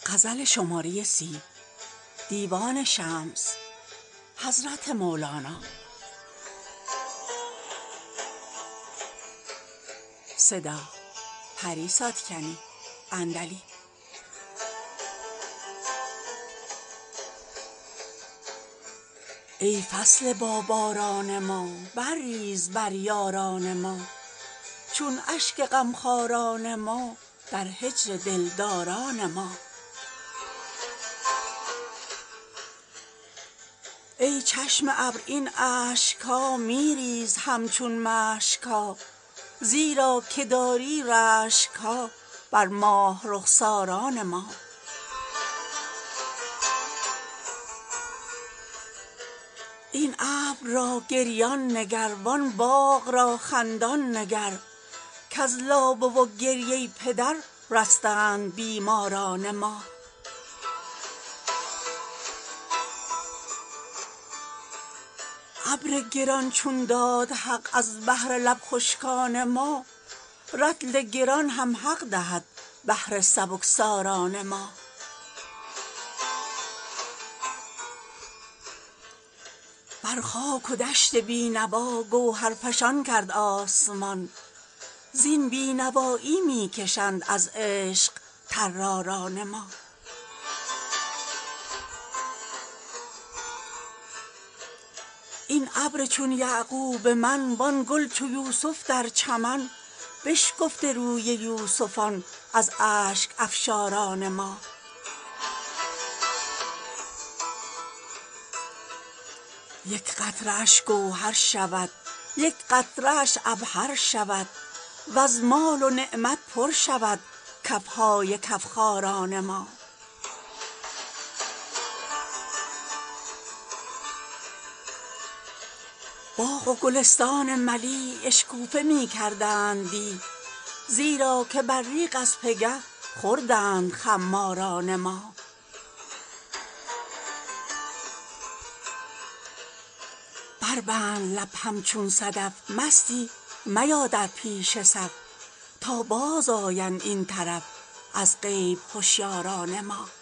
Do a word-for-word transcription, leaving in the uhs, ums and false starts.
غزل شماره سی دیوان شمس حضرت مولانا صدا پری ساتکنی اندلی. ای فصل با باران ما برریز بر یاران ما، چون اشک غمخواران ما در هجر دلداران ما. ای چشم ابر این اشکها می ریز همچون مشکها، زیرا که داری رشکها بر ماه رخساران ما. این ابر را گریان نگر وان باغ را خندان نگر، کز لابه و گریه پدر رستند بیماران ما. ابر گران چون داد حق از بهر لب خشکان ما، رطل گران هم حق دهد بهر سبکساران ما. بر خاک و دشت بی نوا گوهر فشان کرد آسمان، زین بی نوایی می کشند از عشق طراران ما. این ابر چون یعقوب من وان گل چو یوسف در چمن، بشکفته روی یوسفان از اشک افشاران ما. یک قطره اش گوهر شود یک قطره اش عبهر شود، وز مال و نعمت پر شود کف های کف خواران ما. باغ و گلستان ملیح اشکوفه می کردند دی، زیرا که بر ریگ از پگه خوردند خماران ما. بربند لب همچون صدف مستی میا در پیش صف، تا باز آیند این طرف از غیب هشیاران ما.